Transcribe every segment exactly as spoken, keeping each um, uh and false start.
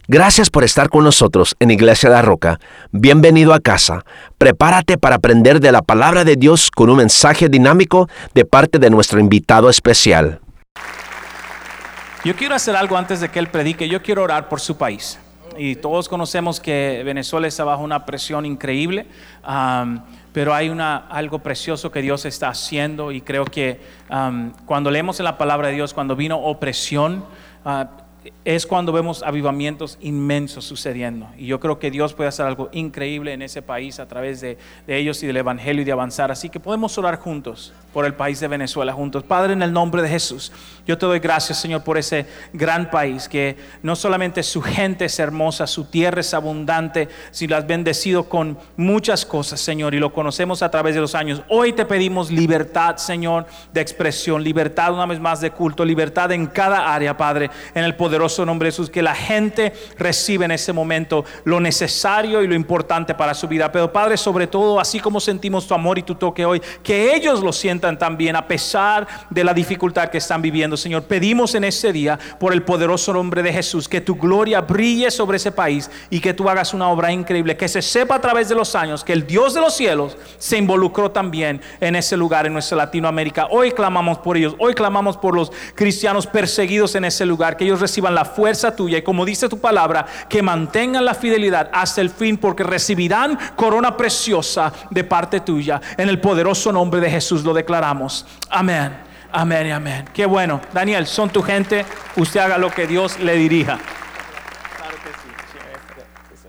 Gracias por estar con nosotros en Iglesia La Roca. Bienvenido a casa. Prepárate para aprender de la palabra de Dios con un mensaje dinámico de parte de nuestro invitado especial. Yo quiero hacer algo antes de que él predique. Yo quiero orar por su país. Y todos conocemos que Venezuela está bajo una presión increíble, um, pero hay una, algo precioso que Dios está haciendo. Y creo que um, cuando leemos en la palabra de Dios, cuando vino opresión, uh, es cuando vemos avivamientos inmensos sucediendo. Y yo creo que Dios puede hacer algo increíble en ese país a través de, de ellos y del evangelio y de avanzar. Así que podemos orar juntos por el país de Venezuela juntos. Padre, en el nombre de Jesús, yo te doy gracias, Señor, por ese gran país, que no solamente su gente es hermosa, su tierra es abundante, sino has bendecido con muchas cosas, Señor, y lo conocemos a través de los años. Hoy te pedimos libertad, Señor, de expresión, libertad una vez más de culto, libertad en cada área, Padre, en el poderoso nombre de Jesús, que la gente reciba en ese momento lo necesario y lo importante para su vida. Pero Padre, sobre todo, así como sentimos tu amor y tu toque hoy, que ellos lo sientan también a pesar de la dificultad que están viviendo. Señor, pedimos en ese día por el poderoso nombre de Jesús que tu gloria brille sobre ese país y que tú hagas una obra increíble, que se sepa a través de los años que el Dios de los cielos se involucró también en ese lugar, en nuestra Latinoamérica. Hoy clamamos por ellos, hoy clamamos por los cristianos perseguidos en ese lugar, que ellos reciban la fuerza tuya y, como dice tu palabra, que mantengan la fidelidad hasta el fin, porque recibirán corona preciosa de parte tuya. En el poderoso nombre de Jesús lo declaramos. Amén, amén y amén. Qué bueno. Daniel, son tu gente. Usted haga lo que Dios le dirija. Claro que sí.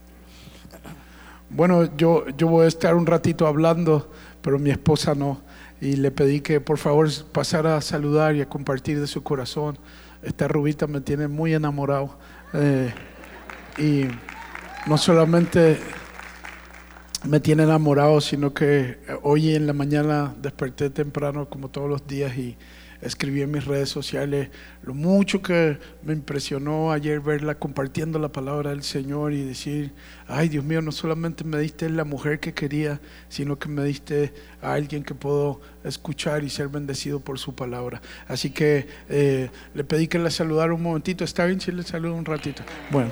Bueno, yo, yo voy a estar un ratito hablando, pero mi esposa no. Y le pedí que por favor pasara a saludar y a compartir de su corazón. Esta rubita me tiene muy enamorado. Eh, y no solamente me tiene enamorado, sino que hoy en la mañana desperté temprano como todos los días y escribí en mis redes sociales lo mucho que me impresionó ayer verla compartiendo la palabra del Señor y decir: ay, Dios mío, no solamente me diste la mujer que quería, sino que me diste a alguien que puedo escuchar y ser bendecido por su palabra. Así que eh, le pedí que la saludara un momentito. ¿Está bien si le saludo un ratito? Bueno.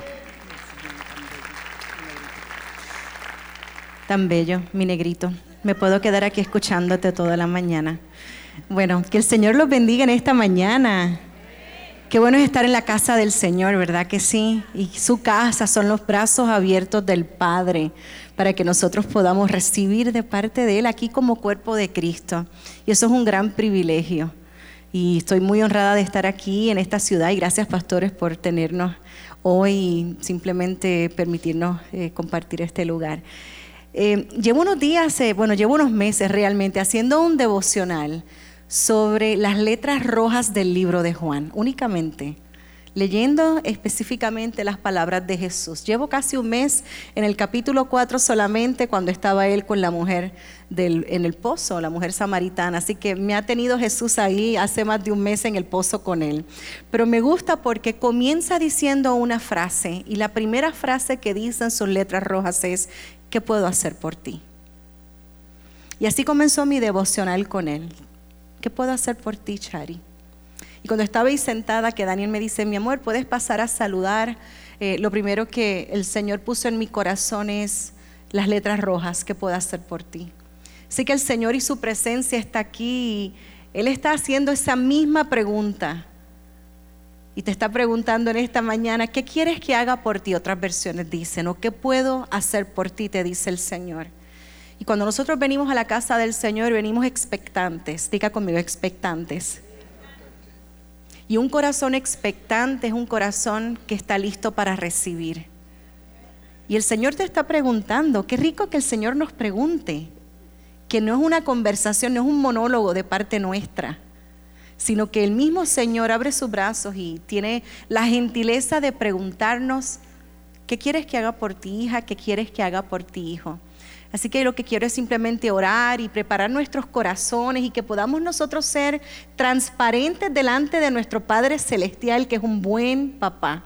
Tan bello, mi negrito. Me puedo quedar aquí escuchándote toda la mañana. Bueno, que el Señor los bendiga en esta mañana. Qué bueno es estar en la casa del Señor, ¿verdad que sí? Y su casa son los brazos abiertos del Padre para que nosotros podamos recibir de parte de Él aquí como cuerpo de Cristo. Y eso es un gran privilegio. Y estoy muy honrada de estar aquí en esta ciudad. Y gracias, pastores, por tenernos hoy y simplemente permitirnos eh, compartir este lugar. Eh, llevo unos días, eh, bueno, llevo unos meses realmente haciendo un devocional sobre las letras rojas del libro de Juan, únicamente, leyendo específicamente las palabras de Jesús. Llevo casi un mes en el capítulo cuatro solamente, cuando estaba él con la mujer del, en el pozo, la mujer samaritana. Así que me ha tenido Jesús ahí hace más de un mes en el pozo con él. Pero me gusta porque comienza diciendo una frase, y la primera frase que dice en sus letras rojas es: ¿qué puedo hacer por ti? Y así comenzó mi devocional con él. ¿Qué puedo hacer por ti, Chari? Y cuando estaba ahí sentada, que Daniel me dice: mi amor, ¿puedes pasar a saludar? Eh, lo primero que el Señor puso en mi corazón es las letras rojas. ¿Qué puedo hacer por ti? Así que el Señor y su presencia está aquí. Y Él está haciendo esa misma pregunta. Y te está preguntando en esta mañana: ¿qué quieres que haga por ti? Otras versiones dicen: ¿o qué puedo hacer por ti? Te dice el Señor. Y cuando nosotros venimos a la casa del Señor, venimos expectantes. Diga conmigo: expectantes. Y un corazón expectante es un corazón que está listo para recibir. Y el Señor te está preguntando. Qué rico que el Señor nos pregunte, que no es una conversación, no es un monólogo de parte nuestra, sino que el mismo Señor abre sus brazos y tiene la gentileza de preguntarnos: ¿qué quieres que haga por ti, hija? ¿Qué quieres que haga por ti, hijo? Así que lo que quiero es simplemente orar y preparar nuestros corazones y que podamos nosotros ser transparentes delante de nuestro Padre Celestial, que es un buen papá.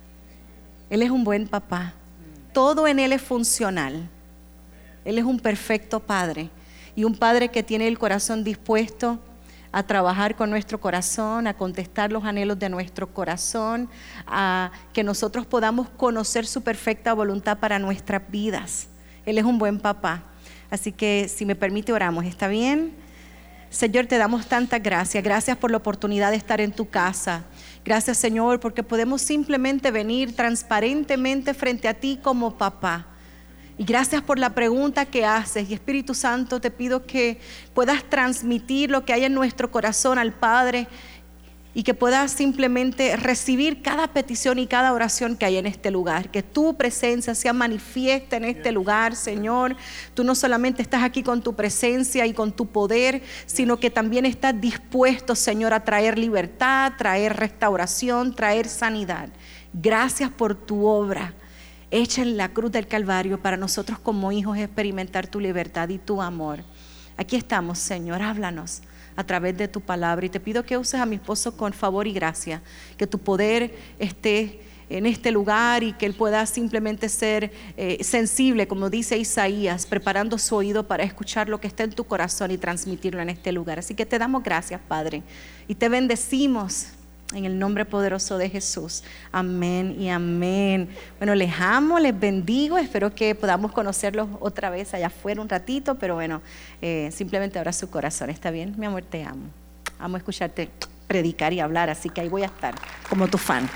Él es un buen papá. Todo en Él es funcional. Él es un perfecto Padre, y un Padre que tiene el corazón dispuesto a trabajar con nuestro corazón, a contestar los anhelos de nuestro corazón, a que nosotros podamos conocer su perfecta voluntad para nuestras vidas. Él es un buen papá. Así que si me permite oramos, ¿está bien? Señor, te damos tantas gracias. Gracias por la oportunidad de estar en tu casa. Gracias, Señor, porque podemos simplemente venir transparentemente frente a ti como papá. Y gracias por la pregunta que haces. Y Espíritu Santo, te pido que puedas transmitir lo que hay en nuestro corazón al Padre y que puedas simplemente recibir cada petición y cada oración que hay en este lugar. Que tu presencia sea manifiesta en este lugar, Señor. Tú no solamente estás aquí con tu presencia y con tu poder, sino que también estás dispuesto, Señor, a traer libertad, traer restauración, traer sanidad. Gracias por tu obra hecha en la cruz del Calvario para nosotros como hijos experimentar tu libertad y tu amor. Aquí estamos, Señor, háblanos a través de tu palabra y te pido que uses a mi esposo con favor y gracia, que tu poder esté en este lugar y que él pueda simplemente ser eh, sensible, como dice Isaías, preparando su oído para escuchar lo que está en tu corazón y transmitirlo en este lugar. Así que te damos gracias, Padre, y te bendecimos en el nombre poderoso de Jesús. Amén y amén. Bueno, les amo, les bendigo. Espero que podamos conocerlos otra vez allá afuera un ratito, pero bueno, eh, simplemente abra su corazón. ¿Está bien? Mi amor, te amo. Amo escucharte predicar y hablar, así que ahí voy a estar como tu fan.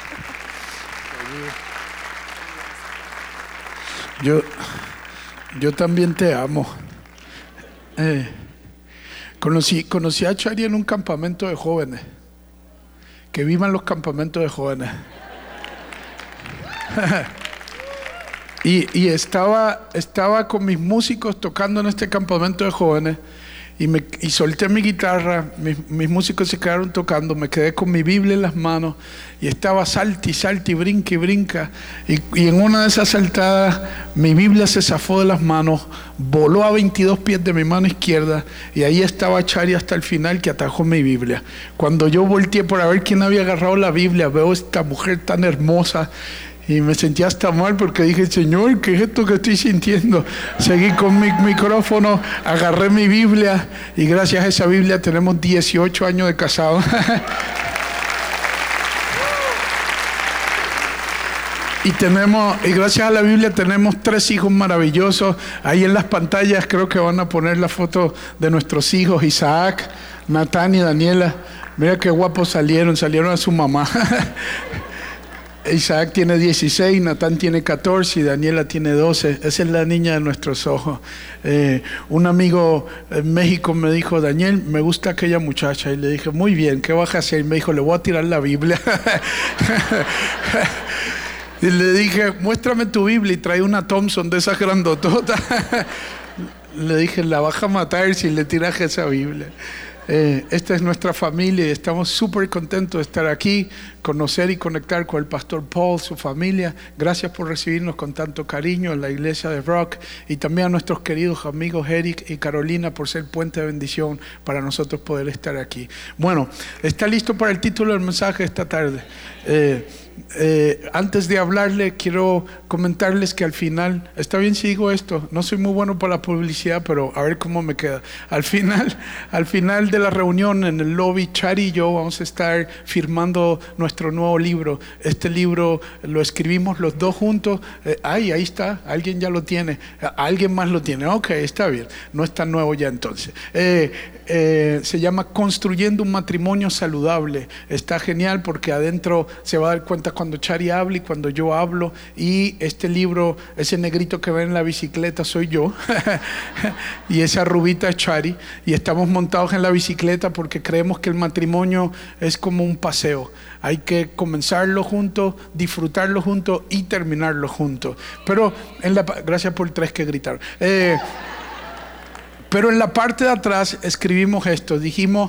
Yo, yo también te amo. Eh, conocí, conocí a Chari en un campamento de jóvenes. Que vivan los campamentos de jóvenes. y y estaba, estaba con mis músicos tocando en este campamento de jóvenes y, me, y solté mi guitarra, mis, mis músicos se quedaron tocando, me quedé con mi Biblia en las manos y estaba salti, salti, brinca y brinca y, y en una de esas saltadas mi Biblia se zafó de las manos, voló a veintidós pies de mi mano izquierda y ahí estaba Chari hasta el final que atajó mi Biblia. Cuando yo volteé para ver quién había agarrado la Biblia, veo esta mujer tan hermosa y me sentí hasta mal porque dije, Señor, ¿qué es esto que estoy sintiendo? Seguí con mi micrófono, agarré mi Biblia y gracias a esa Biblia tenemos dieciocho años de casados. Y tenemos, y gracias a la Biblia tenemos tres hijos maravillosos. Ahí en las pantallas creo que van a poner la foto de nuestros hijos, Isaac, Natán y Daniela. Mira qué guapos salieron, salieron a su mamá. Isaac tiene dieciséis, Natán tiene catorce y Daniela tiene doce. Esa es la niña de nuestros ojos. Eh, un amigo en México me dijo, Daniel, me gusta aquella muchacha. Y le dije, muy bien, ¿qué vas a hacer? Y me dijo, le voy a tirar la Biblia. Y le dije, muéstrame tu Biblia, y trae una Thompson de esas grandototas. Le dije, la vas a matar si le tiras esa Biblia. Eh, esta es nuestra familia y estamos súper contentos de estar aquí, conocer y conectar con el pastor Paul, su familia. Gracias por recibirnos con tanto cariño en la iglesia de Rock, y también a nuestros queridos amigos Eric y Carolina por ser puente de bendición para nosotros poder estar aquí. Bueno, ¿está listo para el título del mensaje esta tarde? Eh, Eh, antes de hablarle, quiero comentarles que al final, está bien si digo esto, no soy muy bueno para la publicidad, pero a ver cómo me queda. Al final, al final de la reunión en el lobby, Chari y yo vamos a estar firmando nuestro nuevo libro. Este libro lo escribimos los dos juntos. Eh, ay, ahí está, alguien ya lo tiene, alguien más lo tiene. Ok, está bien, no es tan nuevo ya entonces. Eh, eh, se llama Construyendo un matrimonio saludable. Está genial porque adentro se va a dar cuenta cuando Chari habla y cuando yo hablo, y este libro, ese negrito que ven en la bicicleta soy yo y esa rubita es Chari, y estamos montados en la bicicleta porque creemos que el matrimonio es como un paseo. Hay que comenzarlo juntos, disfrutarlo juntos y terminarlo juntos. Pero en la, gracias por tres que gritaron. Eh, pero en la parte de atrás escribimos esto, dijimos,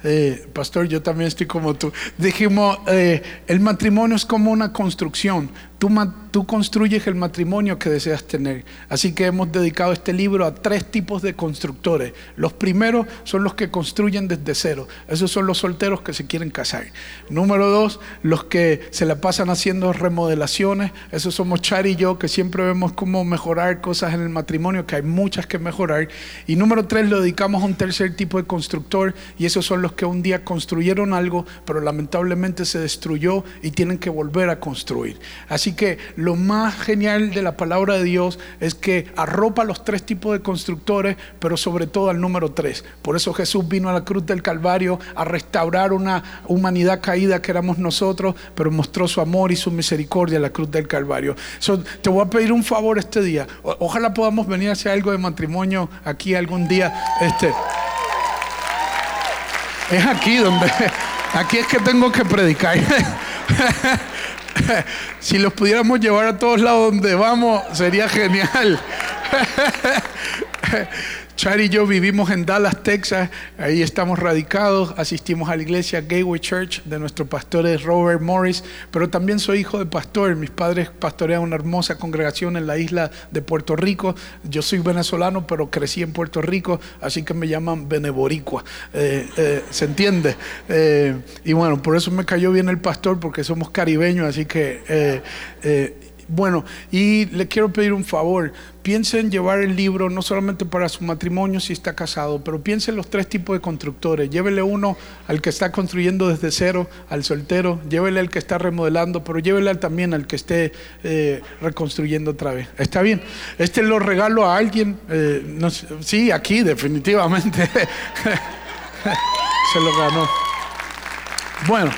eh, pastor, yo también estoy como tú. Dijimos, eh, el matrimonio es como una construcción. Tú, tú construyes el matrimonio que deseas tener. Así que hemos dedicado este libro a tres tipos de constructores. Los primeros son los que construyen desde cero. Esos son los solteros que se quieren casar. Número dos, los que se la pasan haciendo remodelaciones. Esos somos Chari y yo, que siempre vemos cómo mejorar cosas en el matrimonio, que hay muchas que mejorar. Y número tres, lo dedicamos a un tercer tipo de constructor, y esos son los que un día construyeron algo, pero lamentablemente se destruyó y tienen que volver a construir. Así Así que lo más genial de la palabra de Dios es que arropa los tres tipos de constructores, pero sobre todo al número tres. Por eso Jesús vino a la cruz del Calvario a restaurar una humanidad caída que éramos nosotros, pero mostró su amor y su misericordia en la cruz del Calvario. So, te voy a pedir un favor este día. O, ojalá podamos venir a hacer algo de matrimonio aquí algún día. Este, es aquí donde, aquí es que tengo que predicar. Si los pudiéramos llevar a todos lados donde vamos, sería genial. Chari y yo vivimos en Dallas, Texas. Ahí estamos radicados. Asistimos a la iglesia Gateway Church de nuestro pastor Robert Morris. Pero también soy hijo de pastor. Mis padres pastorean una hermosa congregación en la isla de Puerto Rico. Yo soy venezolano, pero crecí en Puerto Rico, así que me llaman beneboricua. Eh, eh, ¿Se entiende? Eh, y bueno, por eso me cayó bien el pastor, porque somos caribeños, así que... Eh, eh, Bueno, y le quiero pedir un favor. Piense en llevar el libro no solamente para su matrimonio si está casado, pero piense en los tres tipos de constructores. Llévele uno al que está construyendo desde cero, al soltero. Llévele al que está remodelando, pero llévele también al que esté eh, reconstruyendo otra vez. ¿Está bien? Este lo regalo a alguien. Eh, no sé, sí, aquí definitivamente. Se lo ganó. Bueno,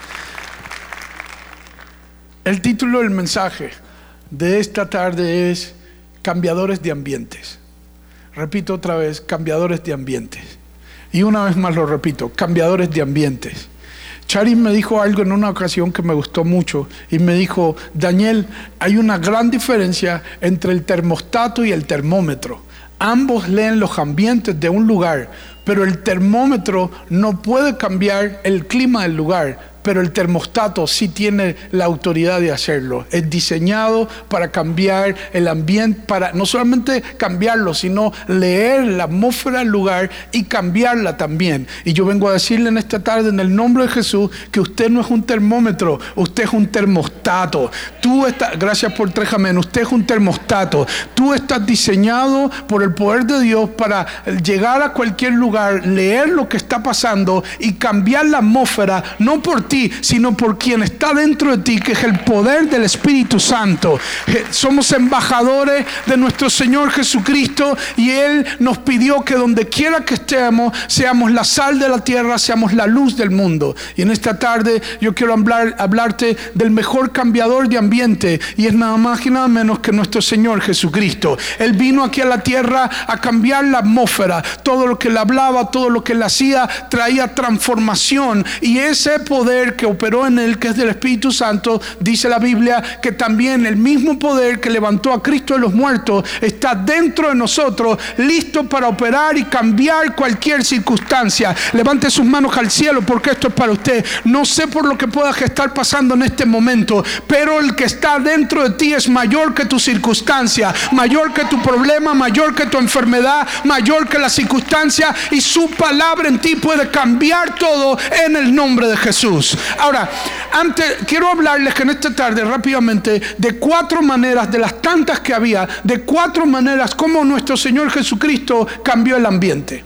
el título del mensaje de esta tarde es Cambiadores de Ambientes. Repito otra vez, cambiadores de ambientes. Y una vez más lo repito, cambiadores de ambientes. Chari me dijo algo en una ocasión que me gustó mucho y me dijo, Daniel, hay una gran diferencia entre el termostato y el termómetro. Ambos leen los ambientes de un lugar, pero el termómetro no puede cambiar el clima del lugar, pero el termostato sí tiene la autoridad de hacerlo. Es diseñado para cambiar el ambiente, para no solamente cambiarlo, sino leer la atmósfera del lugar y cambiarla también. Y yo vengo a decirle en esta tarde, en el nombre de Jesús, que usted no es un termómetro, usted es un termostato. Tú estás, gracias por tres amén, usted es un termostato. Tú estás diseñado por el poder de Dios para llegar a cualquier lugar, leer lo que está pasando y cambiar la atmósfera, no por ti, sino por quien está dentro de ti, que es el poder del Espíritu Santo. Somos embajadores de nuestro Señor Jesucristo, y Él nos pidió que donde quiera que estemos, seamos la sal de la tierra, seamos la luz del mundo. Y en esta tarde yo quiero hablar, hablarte del mejor cambiador de ambiente, y es nada más y nada menos que nuestro Señor Jesucristo. Él vino aquí a la tierra a cambiar la atmósfera. Todo lo que Él hablaba, todo lo que Él hacía, traía transformación, y ese poder que operó en él, que es del Espíritu Santo, dice la Biblia que también el mismo poder que levantó a Cristo de los muertos está dentro de nosotros, listo para operar y cambiar cualquier circunstancia. Levante sus manos al cielo, porque esto es para usted. No sé por lo que pueda estar pasando en este momento, pero el que está dentro de ti es mayor que tu circunstancia, mayor que tu problema, mayor que tu enfermedad, mayor que la circunstancia, y su palabra en ti puede cambiar todo en el nombre de Jesús. Ahora, antes quiero hablarles que en esta tarde rápidamente de cuatro maneras, de las tantas que había, de cuatro maneras como nuestro Señor Jesucristo cambió el ambiente.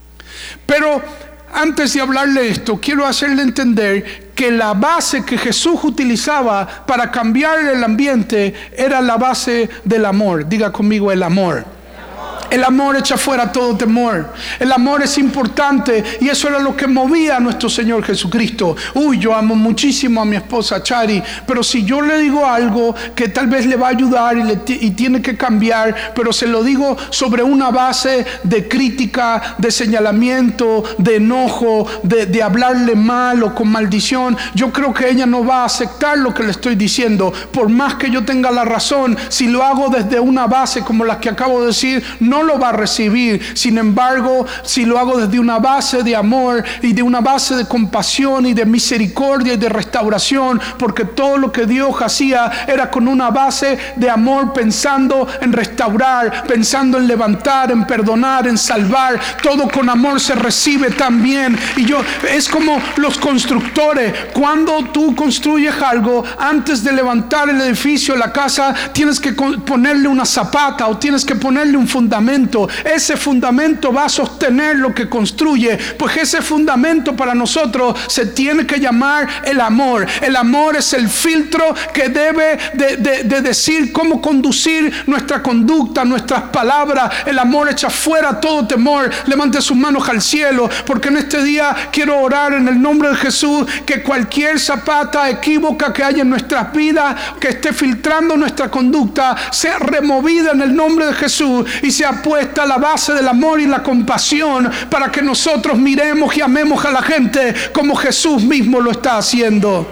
Pero antes de hablarle esto, quiero hacerle entender que la base que Jesús utilizaba para cambiar el ambiente era la base del amor. Diga conmigo, el amor. El amor echa fuera todo temor. El amor es importante, y eso era lo que movía a nuestro Señor Jesucristo. Uy, yo amo muchísimo a mi esposa Chari, pero si yo le digo algo que tal vez le va a ayudar y, le y tiene que cambiar, pero se lo digo sobre una base de crítica, de señalamiento, de enojo, de, de hablarle mal o con maldición, yo creo que ella no va a aceptar lo que le estoy diciendo. Por más que yo tenga la razón, si lo hago desde una base como la que acabo de decir, no no lo va a recibir. Sin embargo, si lo hago desde una base de amor y de una base de compasión y de misericordia y de restauración, porque todo lo que Dios hacía era con una base de amor, pensando en restaurar, pensando en levantar, en perdonar, en salvar. Todo con amor se recibe también. Y yo, es como los constructores. Cuando tú construyes algo, antes de levantar el edificio, la casa, tienes que ponerle una zapata o tienes que ponerle un fundamento. Ese fundamento va a sostener lo que construye. Pues ese fundamento para nosotros se tiene que llamar el amor. El amor es el filtro que debe de, de, de decir cómo conducir nuestra conducta, nuestras palabras. El amor echa fuera todo temor. Levante sus manos al cielo, porque en este día quiero orar en el nombre de Jesús que cualquier zapata equívoca que haya en nuestras vidas, que esté filtrando nuestra conducta, sea removida en el nombre de Jesús y sea puesta a la base del amor y la compasión, para que nosotros miremos y amemos a la gente como Jesús mismo lo está haciendo.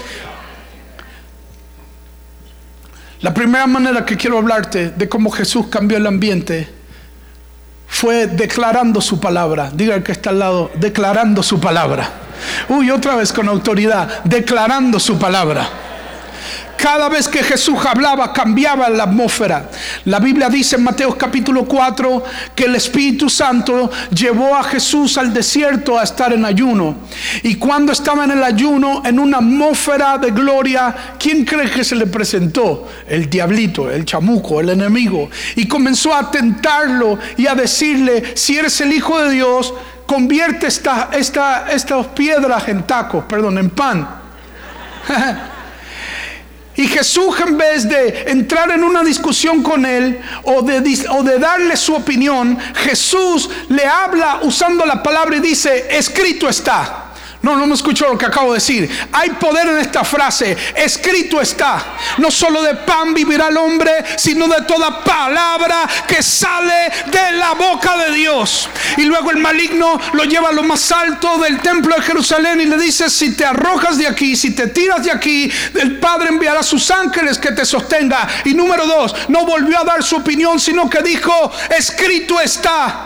La primera manera que quiero hablarte de cómo Jesús cambió el ambiente fue declarando su palabra. Diga el que está al lado, declarando su palabra. Uy, otra vez con autoridad, declarando su palabra. Cada vez que Jesús hablaba, cambiaba la atmósfera. La Biblia dice en Mateo capítulo cuatro que el Espíritu Santo llevó a Jesús al desierto a estar en ayuno. Y cuando estaba en el ayuno, en una atmósfera de gloria, ¿quién cree que se le presentó? El diablito, el chamuco, el enemigo. Y comenzó a tentarlo y a decirle: si eres el Hijo de Dios, convierte esta, esta, estas piedras en tacos, perdón, en pan. Y Jesús, en vez de entrar en una discusión con él o de, o de darle su opinión, Jesús le habla usando la palabra y dice: escrito está. No, no me escuchó lo que acabo de decir. Hay poder en esta frase. Escrito está. No solo de pan vivirá el hombre, sino de toda palabra que sale de la boca de Dios. Y luego el maligno lo lleva a lo más alto del templo de Jerusalén y le dice: si te arrojas de aquí, si te tiras de aquí, el Padre enviará a sus ángeles que te sostenga. Y número dos, no volvió a dar su opinión, sino que dijo: escrito está.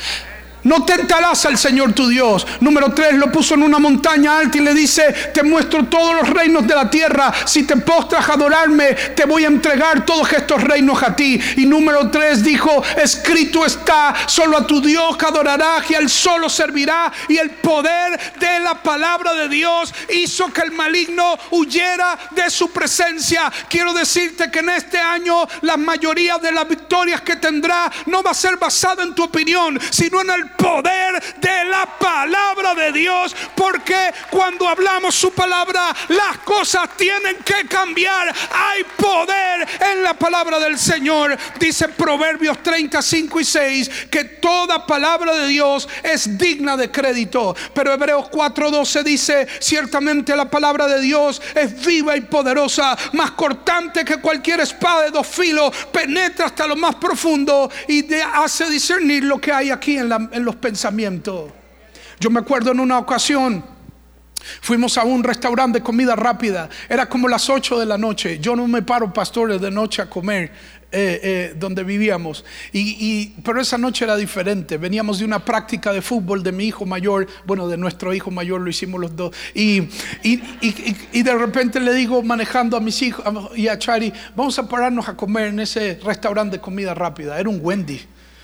No tentarás al Señor tu Dios. Número tres, lo puso en una montaña alta y le dice: te muestro todos los reinos de la tierra. Si te postras a adorarme, te voy a entregar todos estos reinos a ti. Y número tres dijo: escrito está, solo a tu Dios que adorarás y a él solo servirá. Y el poder de la palabra de Dios hizo que el maligno huyera de su presencia. Quiero decirte que en este año la mayoría de las victorias que tendrás no va a ser basada en tu opinión, sino en el poder de la palabra de Dios, porque cuando hablamos su palabra, las cosas tienen que cambiar. Hay poder en la palabra del Señor. Dice Proverbios treinta, cinco y seis que toda palabra de Dios es digna de crédito. Pero Hebreos cuatro, doce dice: ciertamente la palabra de Dios es viva y poderosa, más cortante que cualquier espada de dos filos, penetra hasta lo más profundo y de, hace discernir lo que hay aquí en, la, en los pensamientos. Yo me acuerdo en una ocasión fuimos a un restaurante de comida rápida. Era como las ocho de la noche. Yo no me paro, pastores, de noche a comer eh, eh, donde vivíamos y, y, pero esa noche era diferente. Veníamos de una práctica de fútbol de mi hijo mayor. Bueno, de nuestro hijo mayor, lo hicimos los dos. Y, y, y, y de repente le digo, manejando a mis hijos y a Chari: vamos a pararnos a comer en ese restaurante de comida rápida. Era un Wendy.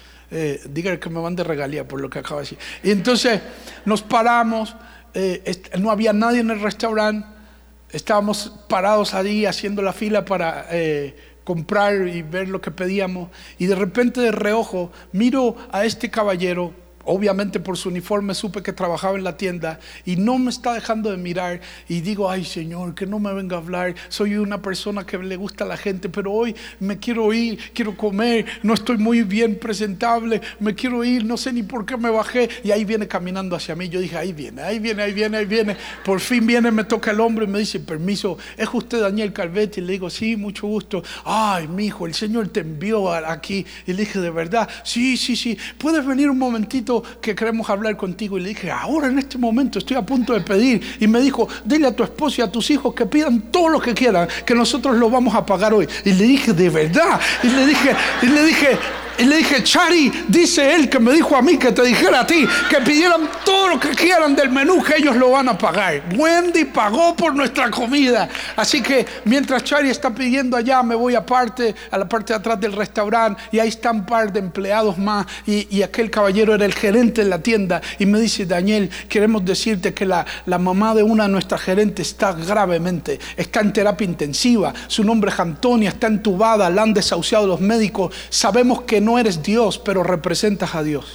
Eh, diga que me van de regalía por lo que acabo de decir. Y entonces nos paramos. Eh, no había nadie en el restaurante. Estábamos parados allí haciendo la fila para eh, comprar y ver lo que pedíamos. Y de repente, de reojo, miro a este caballero. Obviamente por su uniforme supe que trabajaba en la tienda y no me está dejando de mirar. Y digo: ay, Señor, que no me venga a hablar. Soy una persona que le gusta a la gente, pero hoy me quiero ir, quiero comer, no estoy muy bien presentable, me quiero ir, no sé ni por qué me bajé. Y ahí viene caminando hacia mí. Yo dije: ahí viene, ahí viene, ahí viene, ahí viene. Por fin viene, me toca el hombro y me dice: permiso, ¿es usted Daniel Calvetti? Y le digo: sí, mucho gusto. Ay, mi hijo, el Señor te envió aquí. Y le dije: ¿de verdad? Sí, sí, sí. ¿Puedes venir un momentito, que queremos hablar contigo? Y le dije: ahora, en este momento, estoy a punto de pedir. Y me dijo: dile a tu esposa y a tus hijos que pidan todo lo que quieran, que nosotros lo vamos a pagar hoy. Y le dije: ¿de verdad? Y le dije, y le dije Y le dije, Chari, dice él que me dijo a mí que te dijera a ti que pidieran todo lo que quieran del menú, que ellos lo van a pagar. Wendy pagó por nuestra comida. Así que mientras Chari está pidiendo allá, me voy aparte, a la parte de atrás del restaurante, y ahí están un par de empleados más, y, y aquel caballero era el gerente de la tienda, y me dice, Daniel, queremos decirte que la, la mamá de una de nuestras gerentes está gravemente, está en terapia intensiva, su nombre es Antonia, está entubada, la han desahuciado los médicos, sabemos que no eres Dios, pero representas a Dios.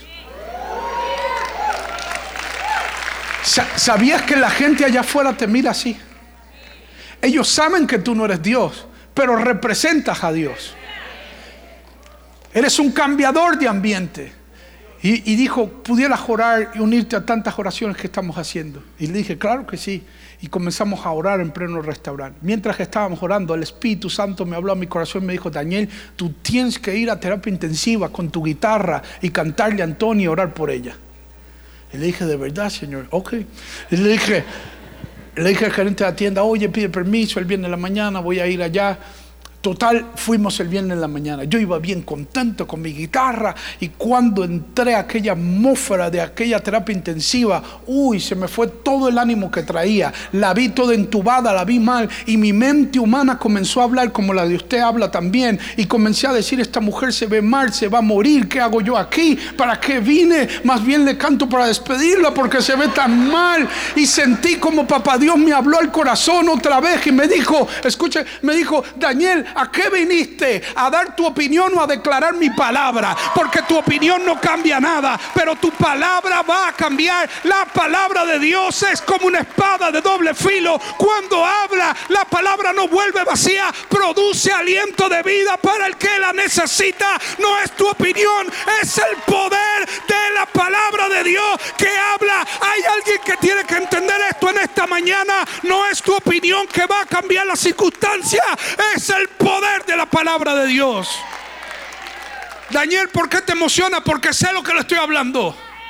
¿Sabías que la gente allá afuera te mira así? Ellos saben que tú no eres Dios, pero representas a Dios. Eres un cambiador de ambiente. Y, y dijo, ¿pudieras orar y unirte a tantas oraciones que estamos haciendo? Y le dije, claro que sí. Y comenzamos a orar en pleno restaurante. Mientras que estábamos orando, el Espíritu Santo me habló a mi corazón y me dijo, Daniel, tú tienes que ir a terapia intensiva con tu guitarra y cantarle a Antonia y orar por ella. Y le dije, ¿de verdad, Señor? Ok. Y le dije, le dije al gerente de la tienda, oye, pide permiso el viernes en la mañana, voy a ir allá. Total, fuimos el viernes en la mañana. Yo iba bien contento con mi guitarra, y cuando entré a aquella atmósfera de aquella terapia intensiva, uy, se me fue todo el ánimo que traía. La vi toda entubada, la vi mal, y mi mente humana comenzó a hablar como la de usted habla también, y comencé a decir, esta mujer se ve mal, se va a morir, ¿qué hago yo aquí? ¿Para qué vine? Más bien le canto para despedirla porque se ve tan mal. Y sentí como papá Dios me habló al corazón otra vez y me dijo, escuche, me dijo, Daniel, ¿a qué viniste? ¿A dar tu opinión o a declarar mi palabra? Porque tu opinión no cambia nada, pero tu palabra va a cambiar. La palabra de Dios es como una espada de doble filo. Cuando habla, la palabra no vuelve vacía, produce aliento de vida para el que la necesita. No es tu opinión, es el poder de la palabra de Dios que habla. Hay alguien que tiene que entender esto en esta mañana. No es tu opinión que va a cambiar la circunstancia, es el poder de la palabra de Dios. Daniel, ¿por qué te emociona? Porque sé lo que le estoy hablando.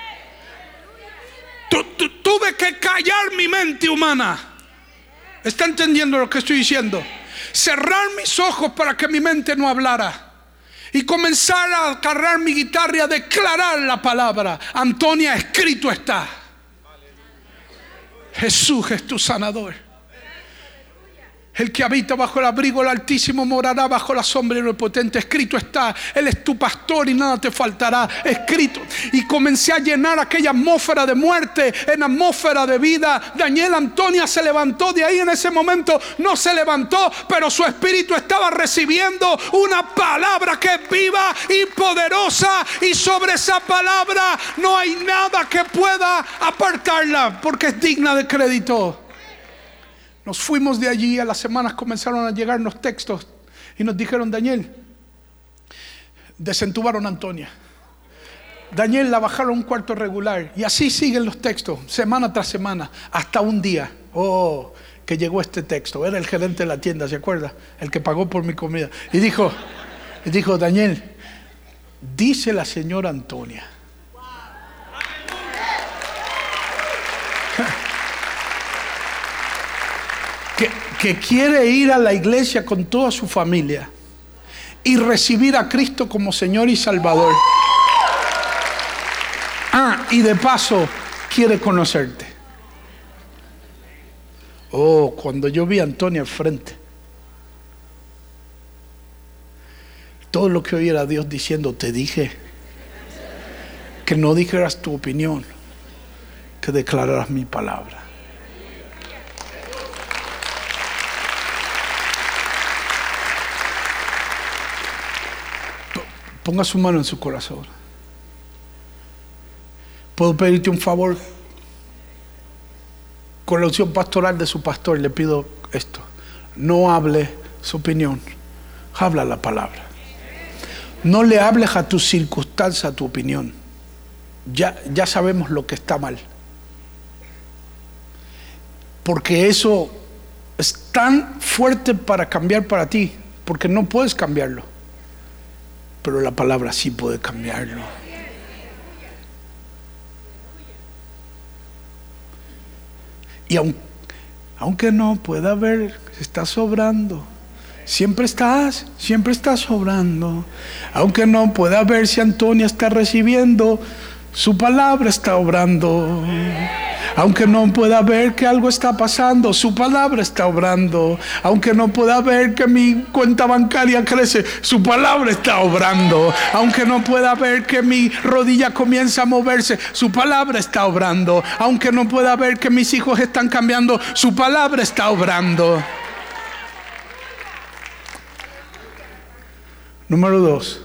Tu, tu, tuve que callar mi mente humana. ¿Está entendiendo lo que estoy diciendo? Cerrar mis ojos para que mi mente no hablara y comenzar a agarrar mi guitarra y a declarar la palabra. Antonia, escrito está. Jesús es tu sanador. El que habita bajo el abrigo del Altísimo morará bajo la sombra del Omnipotente. Escrito está, Él es tu pastor y nada te faltará. Escrito. Y comencé a llenar aquella atmósfera de muerte en atmósfera de vida. Daniel, Antonia se levantó de ahí en ese momento. No se levantó, pero su espíritu estaba recibiendo una palabra que es viva y poderosa. Y sobre esa palabra no hay nada que pueda apartarla, porque es digna de crédito. Nos fuimos de allí, a las semanas comenzaron a llegarnos textos y nos dijeron, Daniel, desentubaron a Antonia. Daniel, la bajaron a un cuarto regular. Y así siguen los textos, semana tras semana, hasta un día. Oh, que llegó este texto. Era el gerente de la tienda, ¿se acuerda? El que pagó por mi comida. Y dijo, y dijo, Daniel, dice la señora Antonia Que, que quiere ir a la iglesia con toda su familia y recibir a Cristo como Señor y Salvador. Ah, y de paso quiere conocerte. Oh, cuando yo vi a Antonia al frente, todo lo que oí era Dios diciendo, te dije que no dijeras tu opinión, que declararas mi palabra. Ponga su mano en su corazón. ¿Puedo pedirte un favor? Con la unción pastoral de su pastor le pido esto. No hable su opinión, habla la palabra. No le hables a tus circunstancias, a tu opinión. Ya, ya sabemos lo que está mal. Porque eso es tan fuerte para cambiar para ti, porque no puedes cambiarlo. Pero la palabra sí puede cambiarlo. Y aun, aunque no pueda ver, está sobrando. Siempre estás, siempre estás obrando. Aunque no pueda ver si Antonia está recibiendo, su palabra está obrando. Aunque no pueda ver que algo está pasando, su palabra está obrando. Aunque no pueda ver que mi cuenta bancaria crece, su palabra está obrando. Aunque no pueda ver que mi rodilla comienza a moverse, su palabra está obrando. Aunque no pueda ver que mis hijos están cambiando, su palabra está obrando. Número dos.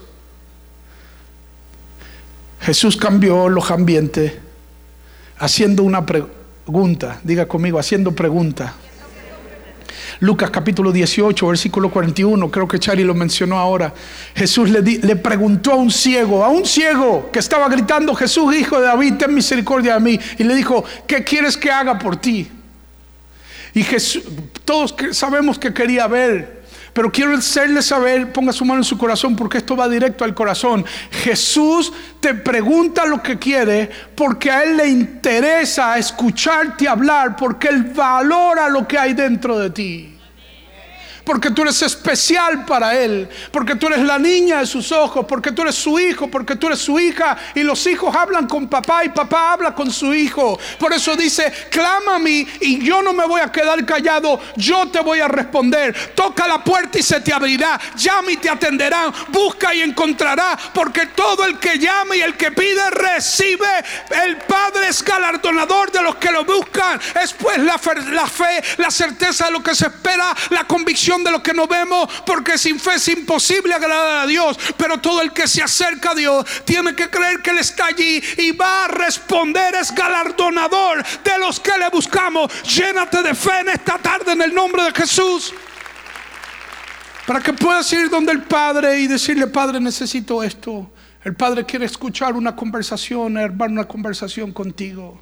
Jesús cambió los ambientes haciendo una pregunta. Diga conmigo, haciendo pregunta. Lucas capítulo dieciocho, versículo cuarenta y uno, creo que Chari lo mencionó ahora. Jesús le, di, le preguntó a un ciego, a un ciego que estaba gritando: Jesús, hijo de David, ten misericordia de mí. Y le dijo: ¿qué quieres que haga por ti? Y Jesús, todos sabemos que quería ver, pero quiero hacerle saber, ponga su mano en su corazón, porque esto va directo al corazón. Jesús te pregunta lo que quiere porque a Él le interesa escucharte hablar, porque Él valora lo que hay dentro de ti. Porque tú eres especial para Él, porque tú eres la niña de sus ojos, porque tú eres su hijo, porque tú eres su hija. Y los hijos hablan con papá y papá habla con su hijo. Por eso dice: clama a mí y yo no me voy a quedar callado, yo te voy a responder. Toca la puerta y se te abrirá, llama y te atenderán, busca y encontrará, porque todo el que llama y el que pide recibe. El Padre es galardonador de los que lo buscan. Es pues la fe, la fe, la certeza de lo que se espera, la convicción de lo que no vemos, porque sin fe es imposible agradar a Dios. Pero todo el que se acerca a Dios tiene que creer que Él está allí y va a responder. Es galardonador de los que le buscamos. Llénate de fe en esta tarde en el nombre de Jesús, para que puedas ir donde el Padre y decirle: Padre, necesito esto. El Padre quiere escuchar una conversación, hermano, una conversación contigo.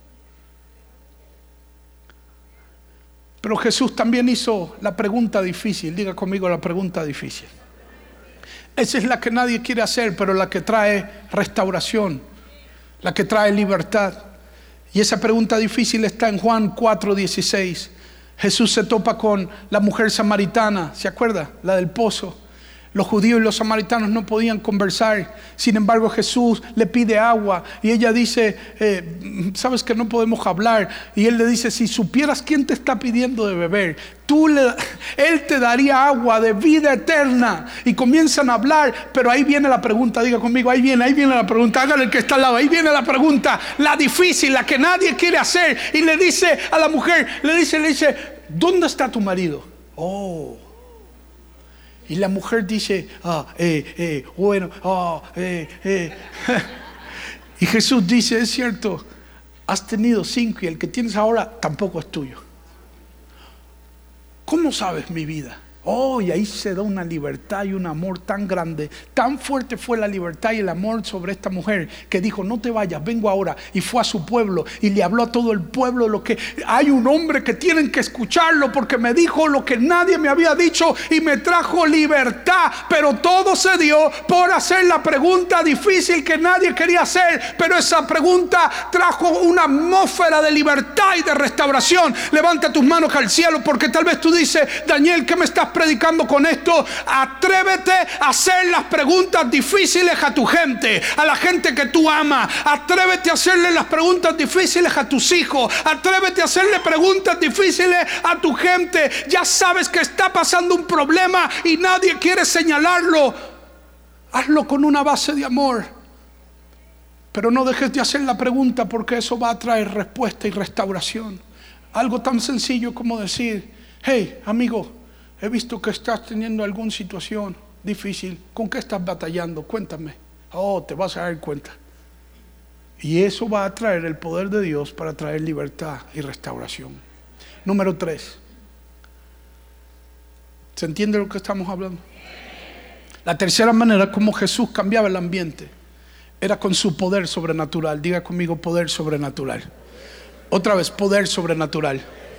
Pero Jesús también hizo la pregunta difícil. Diga conmigo, la pregunta difícil. Esa es la que nadie quiere hacer, pero la que trae restauración, la que trae libertad. Y esa pregunta difícil está en Juan cuatro dieciséis. Jesús se topa con la mujer samaritana, ¿se acuerda? La del pozo. Los judíos y los samaritanos no podían conversar. Sin embargo, Jesús le pide agua y ella dice: eh, sabes que no podemos hablar. Y él le dice: si supieras quién te está pidiendo de beber, tú le, él te daría agua de vida eterna. Y comienzan a hablar, pero ahí viene la pregunta. Diga conmigo, ahí viene, ahí viene la pregunta. Hágale el que está al lado, ahí viene la pregunta, la difícil, la que nadie quiere hacer. Y le dice a la mujer, le dice, le dice: ¿dónde está tu marido? Oh. Y la mujer dice: ah, eh, eh, bueno, ah, eh, eh. Y Jesús dice: es cierto, has tenido cinco y el que tienes ahora tampoco es tuyo. ¿Cómo sabes mi vida? Oh, y ahí se da una libertad y un amor tan grande. Tan fuerte fue la libertad y el amor sobre esta mujer que dijo: no te vayas, vengo ahora. Y fue a su pueblo y le habló a todo el pueblo lo que hay un hombre que tienen que escucharlo, porque me dijo lo que nadie me había dicho y me trajo libertad. Pero todo se dio por hacer la pregunta difícil que nadie quería hacer. Pero esa pregunta trajo una atmósfera de libertad y de restauración. Levanta tus manos al cielo, porque tal vez tú dices: Daniel, ¿qué me estás predicando con esto? Atrévete a hacer las preguntas difíciles a tu gente, a la gente que tú amas. Atrévete a hacerle las preguntas difíciles a tus hijos. Atrévete a hacerle preguntas difíciles a tu gente. Ya sabes que está pasando un problema y nadie quiere señalarlo. Hazlo con una base de amor, pero no dejes de hacer la pregunta, porque eso va a traer respuesta y restauración. Algo tan sencillo como decir: hey, amigo, he visto que estás teniendo alguna situación difícil. ¿Con qué estás batallando? Cuéntame. Oh, te vas a dar cuenta. Y eso va a traer el poder de Dios para traer libertad y restauración. Número tres. ¿Se entiende lo que estamos hablando? La tercera manera como Jesús cambiaba el ambiente era con su poder sobrenatural. Diga conmigo, poder sobrenatural. Otra vez, poder sobrenatural.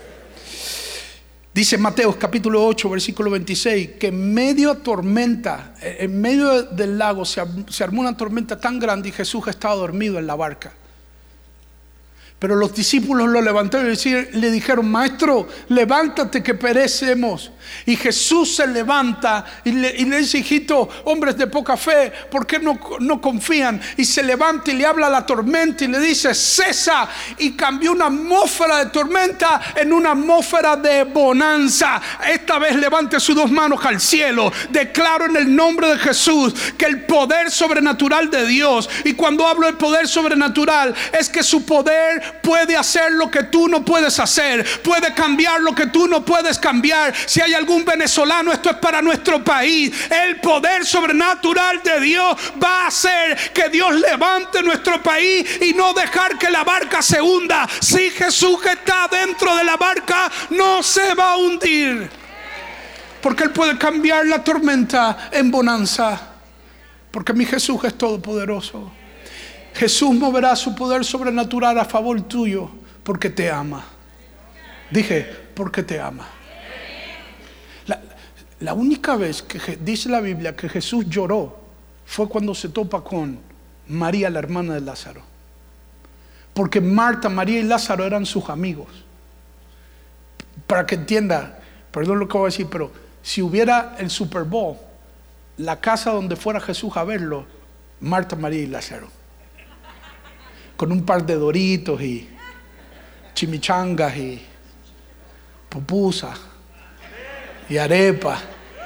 Dice Mateo capítulo ocho, versículo veintiséis, que en medio de tormenta, en medio del lago se armó una tormenta tan grande y Jesús estaba dormido en la barca. Pero los discípulos lo levantaron y le dijeron: maestro, levántate que perecemos. Y Jesús se levanta y le, y le dice: hijito, hombres de poca fe, ¿por qué no, no confían? Y se levanta y le habla a la tormenta y le dice: cesa. Y cambió una atmósfera de tormenta en una atmósfera de bonanza. Esta vez levante sus dos manos al cielo. Declaro en el nombre de Jesús que el poder sobrenatural de Dios, y cuando hablo del poder sobrenatural, es que su poder puede hacer lo que tú no puedes hacer, puede cambiar lo que tú no puedes cambiar. Si hay algún venezolano, esto es para nuestro país. El poder sobrenatural de Dios va a hacer que Dios levante nuestro país y no dejar que la barca se hunda. Si Jesús está dentro de la barca, no se va a hundir, porque Él puede cambiar la tormenta en bonanza, porque mi Jesús es todopoderoso. Jesús moverá su poder sobrenatural a favor tuyo porque te ama. Dije, porque te ama. La, la única vez que dice la Biblia que Jesús lloró fue cuando se topa con María, la hermana de Lázaro. Porque Marta, María y Lázaro eran sus amigos. Para que entienda, perdón lo que voy a decir, pero si hubiera el Super Bowl, la casa donde fuera Jesús a verlo, Marta, María y Lázaro, con un par de doritos y chimichangas y pupusas y arepa,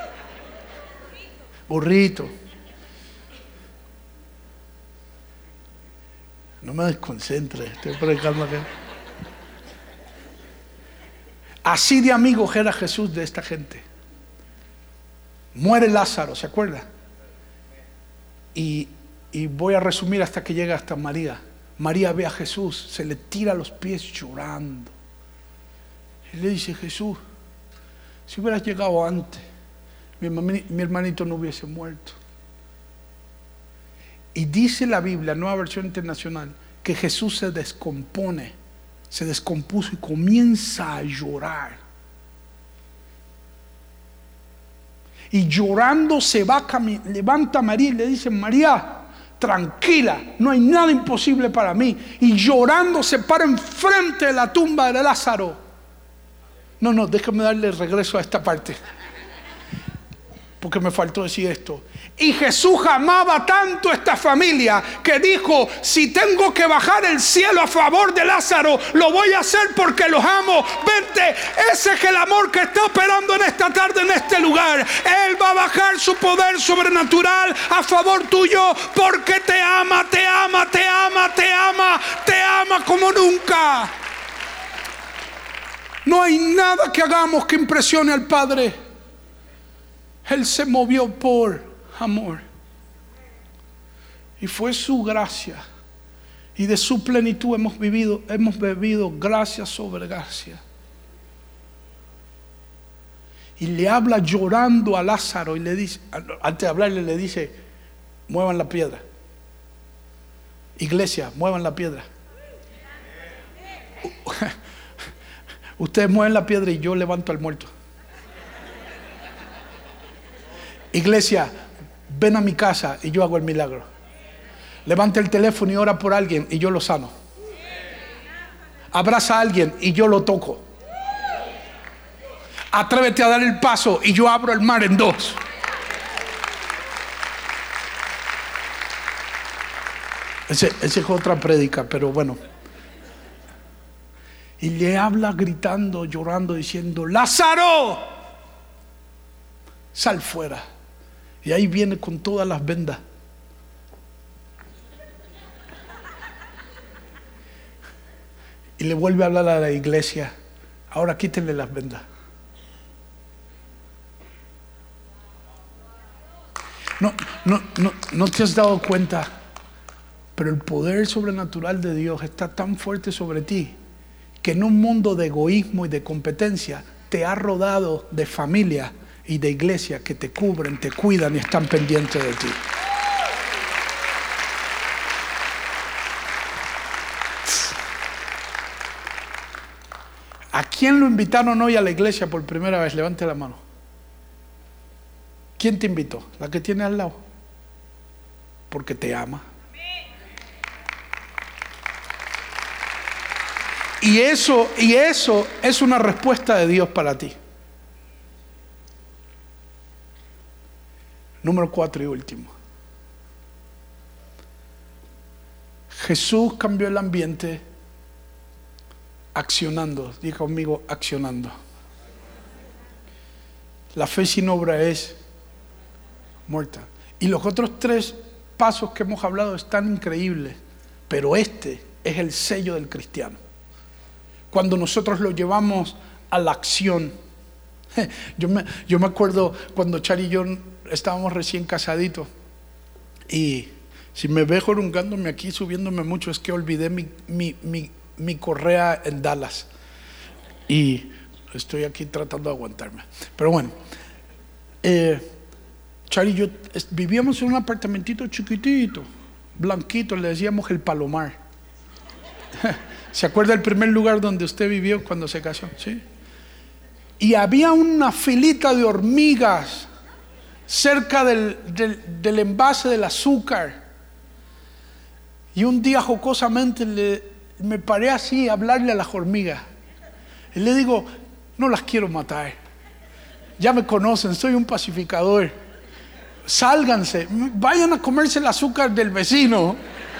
burrito. No me desconcentre, estoy predicando acá. Así de amigos era Jesús de esta gente. Muere Lázaro, ¿se acuerda? Y, y voy a resumir hasta que llega hasta María. María ve a Jesús, se le tira a los pies llorando. Y le dice: Jesús, si hubieras llegado antes, mi, mi hermanito no hubiese muerto. Y dice la Biblia, Nueva Versión Internacional, que Jesús se descompone, se descompuso y comienza a llorar. Y llorando se va, levanta a María y le dice: María, tranquila, no hay nada imposible para mí. Y llorando se para enfrente de la tumba de Lázaro. No, no, déjame darle regreso a esta parte, porque me faltó decir esto. Y Jesús amaba tanto a esta familia que dijo: si tengo que bajar el cielo a favor de Lázaro, lo voy a hacer porque los amo. Vente, ese es el amor que está operando en esta tarde en este lugar. Él va a bajar su poder sobrenatural a favor tuyo porque te ama, te ama, te ama, te ama, te ama como nunca. No hay nada que hagamos que impresione al Padre. Él se movió por amor. Y fue su gracia. Y de su plenitud hemos vivido, hemos bebido gracia sobre gracia. Y le habla llorando a Lázaro y le dice, antes de hablarle le dice: muevan la piedra. Iglesia, muevan la piedra. Ustedes mueven la piedra y yo levanto al muerto. Iglesia, ven a mi casa y yo hago el milagro. Levanta el teléfono y ora por alguien y yo lo sano. Abraza a alguien y yo lo toco. Atrévete a dar el paso y yo abro el mar en dos. Ese, esa es otra prédica, pero bueno. Y le habla gritando, llorando, diciendo: Lázaro, sal fuera. Y ahí viene con todas las vendas. Y le vuelve a hablar a la iglesia: ahora quítenle las vendas. No, no, no, no te has dado cuenta, pero el poder sobrenatural de Dios está tan fuerte sobre ti que en un mundo de egoísmo y de competencia te ha rodado de familia y de iglesia que te cubren, te cuidan y están pendientes de ti. ¿A quién lo invitaron hoy a la iglesia por primera vez? Levante la mano. ¿Quién te invitó? La que tiene al lado. Porque te ama. Y eso, y eso es una respuesta de Dios para ti. Número cuatro y último. Jesús cambió el ambiente accionando. Diga conmigo, accionando. La fe sin obra es muerta. Y los otros tres pasos que hemos hablado están increíbles, pero este es el sello del cristiano. Cuando nosotros lo llevamos a la acción. Yo me, yo me acuerdo cuando Chari y yo estábamos recién casaditos, y si me ve jorungándome aquí, subiéndome mucho, es que olvidé mi, mi, mi, mi correa en Dallas y estoy aquí tratando de aguantarme. Pero bueno, eh, Chari y yo vivíamos en un apartamentito chiquitito, blanquito, le decíamos el Palomar. ¿Se acuerda el primer lugar donde usted vivió cuando se casó? Sí. Y había una filita de hormigas cerca del, del, del envase del azúcar. Y un día jocosamente le, me paré así a hablarle a las hormigas. Y le digo, no las quiero matar. Ya me conocen, soy un pacificador. Sálganse, vayan a comerse el azúcar del vecino.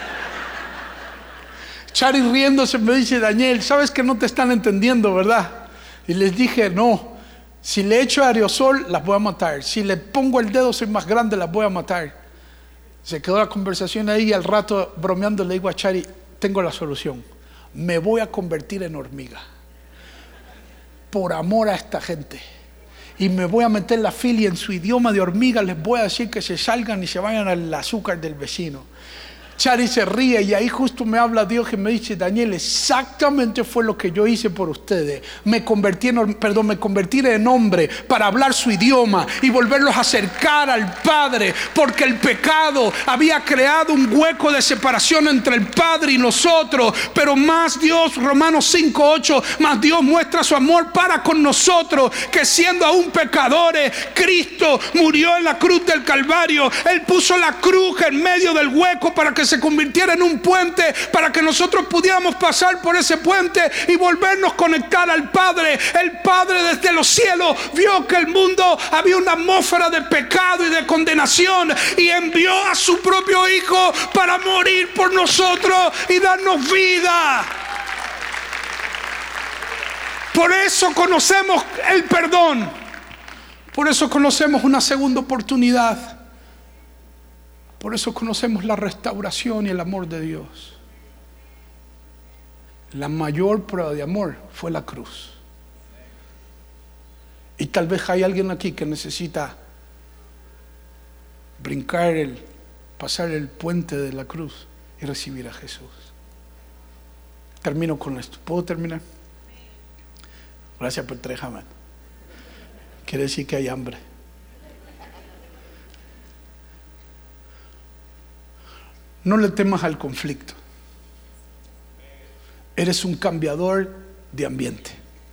Chari riéndose me dice, Daniel, sabes que no te están entendiendo, ¿verdad? Y les dije, no, si le echo aerosol las voy a matar, si le pongo el dedo soy más grande, las voy a matar. Se quedó la conversación ahí y al rato bromeando le digo a Chari, tengo la solución, me voy a convertir en hormiga por amor a esta gente, y me voy a meter la fila y en su idioma de hormiga les voy a decir que se salgan y se vayan al azúcar del vecino. Chari se ríe y ahí justo me habla Dios y me dice, Daniel, exactamente fue lo que yo hice por ustedes. Me convertí en, perdón, me convertí en hombre para hablar su idioma y volverlos a acercar al Padre, porque el pecado había creado un hueco de separación entre el Padre y nosotros. Pero más Dios, Romanos cinco ocho, más Dios muestra su amor para con nosotros, que siendo aún pecadores, Cristo murió en la cruz del Calvario. Él puso la cruz en medio del hueco para que se convirtiera en un puente, para que nosotros pudiéramos pasar por ese puente y volvernos a conectar al Padre. El Padre desde los cielos vio que el mundo había una atmósfera de pecado y de condenación, y envió a su propio Hijo para morir por nosotros y darnos vida. Por eso conocemos el perdón, por eso conocemos una segunda oportunidad. Por eso conocemos la restauración y el amor de Dios. La mayor prueba de amor fue la cruz. Y tal vez hay alguien aquí que necesita brincar el, pasar el puente de la cruz y recibir a Jesús. Termino con esto. ¿Puedo terminar? Gracias por tres amén. Quiere decir que hay hambre. No le temas al conflicto. Eres un cambiador de ambiente.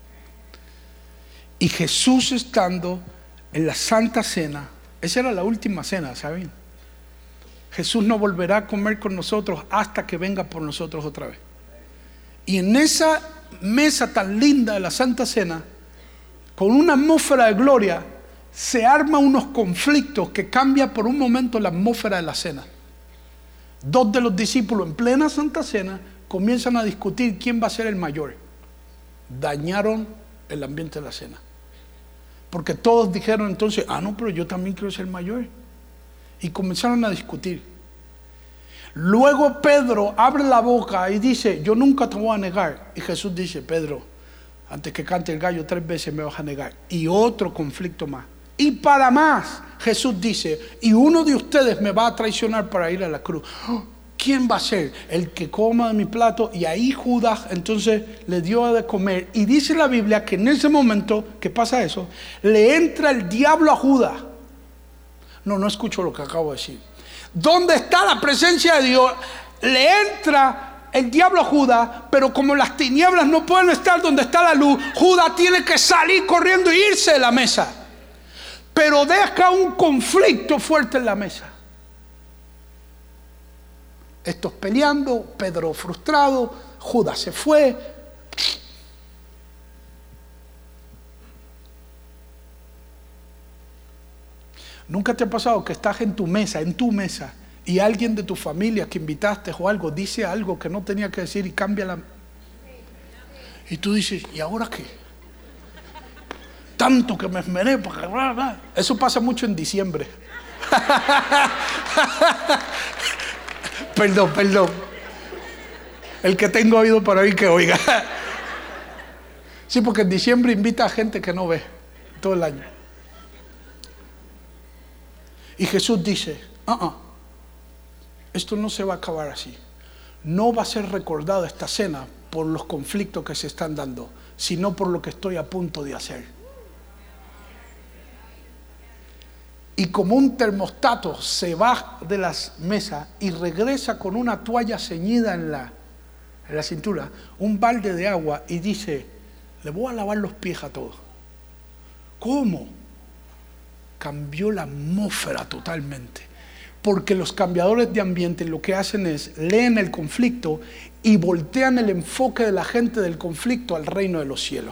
Y Jesús, estando en la Santa Cena, esa era la última cena, ¿saben? Jesús no volverá a comer con nosotros hasta que venga por nosotros otra vez. Y en esa mesa tan linda de la Santa Cena, con una atmósfera de gloria, se arman unos conflictos que cambian por un momento la atmósfera de la cena. Dos de los discípulos en plena Santa Cena comienzan a discutir quién va a ser el mayor. Dañaron el ambiente de la cena, porque todos dijeron entonces, ah no, pero yo también quiero ser mayor, y comenzaron a discutir. Luego Pedro abre la boca y dice, yo nunca te voy a negar. Y Jesús dice, Pedro, antes que cante el gallo tres veces me vas a negar. Y otro conflicto más. Y para más, Jesús dice, y uno de ustedes me va a traicionar para ir a la cruz. ¿Quién va a ser? El que coma de mi plato. Y ahí Judas entonces le dio de comer. Y dice la Biblia que en ese momento que pasa eso, le entra el diablo a Judas. No, no escucho lo que acabo de decir. ¿Dónde está la presencia de Dios? Le entra el diablo a Judas, pero como las tinieblas no pueden estar donde está la luz, Judas tiene que salir corriendo e irse de la mesa. Pero deja un conflicto fuerte en la mesa. Estos peleando, Pedro frustrado, Judas se fue. ¿Nunca te ha pasado que estás en tu mesa, en tu mesa, y alguien de tu familia que invitaste o algo dice algo que no tenía que decir y cambia la... Y tú dices, ¿y ahora qué? Tanto que me esmeré para... Bla, bla. Eso pasa mucho en diciembre. Perdón, perdón. El que tenga oído para oír que oiga. Sí, porque en diciembre invita a gente que no ve todo el año. Y Jesús dice, ah, uh-uh, esto no se va a acabar así. No va a ser recordada esta cena por los conflictos que se están dando, sino por lo que estoy a punto de hacer. Y como un termostato se va de las mesas y regresa con una toalla ceñida en la, en la cintura, un balde de agua, y dice, le voy a lavar los pies a todos. ¿Cómo? Cambió la atmósfera totalmente. Porque los cambiadores de ambiente lo que hacen es leen el conflicto y voltean el enfoque de la gente del conflicto al reino de los cielos.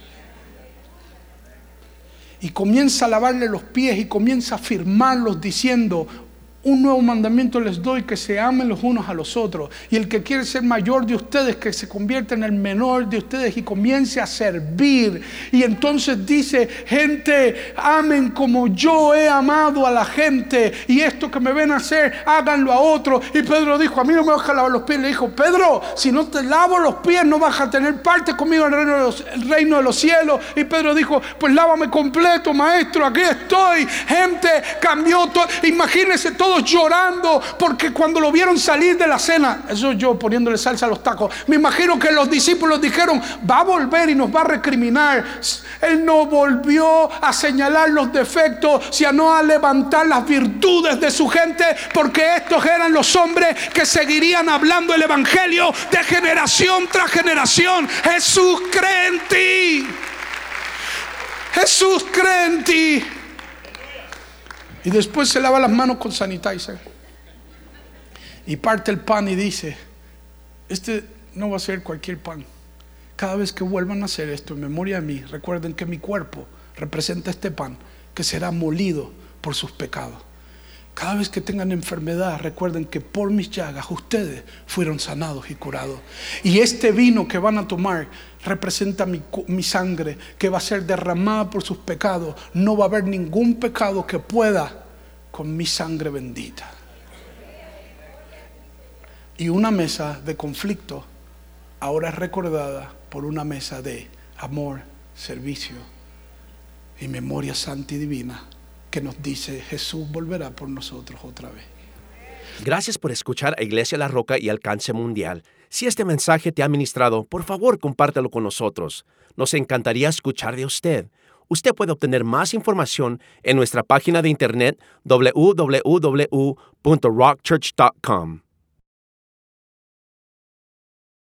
Y comienza a lavarle los pies y comienza a afirmarlos diciendo, un nuevo mandamiento les doy, que se amen los unos a los otros. Y el que quiere ser mayor de ustedes, que se convierta en el menor de ustedes y comience a servir. Y entonces dice, gente, amen como yo he amado a la gente. Y esto que me ven hacer, háganlo a otro. Y Pedro dijo, a mí no me vas a lavar los pies. Le dijo, Pedro, si no te lavo los pies, no vas a tener parte conmigo en el reino de los, el reino de los cielos. Y Pedro dijo, pues lávame completo, maestro, aquí estoy. Gente, cambió todo. Imagínense todo. Todos llorando porque cuando lo vieron salir de la cena, eso yo poniéndole salsa a los tacos, me imagino que los discípulos dijeron, va a volver y nos va a recriminar. Él no volvió a señalar los defectos, sino a levantar las virtudes de su gente, porque estos eran los hombres que seguirían hablando el evangelio de generación tras generación. Jesús cree en ti. Jesús cree en ti. Y después se lava las manos con sanitizer. Y parte el pan y dice, este no va a ser cualquier pan. Cada vez que vuelvan a hacer esto en memoria de mí, recuerden que mi cuerpo representa este pan que será molido por sus pecados. Cada vez que tengan enfermedad, recuerden que por mis llagas ustedes fueron sanados y curados. Y este vino que van a tomar representa mi, mi sangre, que va a ser derramada por sus pecados. No va a haber ningún pecado que pueda con mi sangre bendita. Y una mesa de conflicto ahora es recordada por una mesa de amor, servicio y memoria santa y divina, que nos dice, Jesús volverá por nosotros otra vez. Gracias por escuchar a Iglesia La Roca y Alcance Mundial. Si este mensaje te ha ministrado, por favor, compártelo con nosotros. Nos encantaría escuchar de usted. Usted puede obtener más información en nuestra página de internet doble u doble u doble u punto rock church punto com.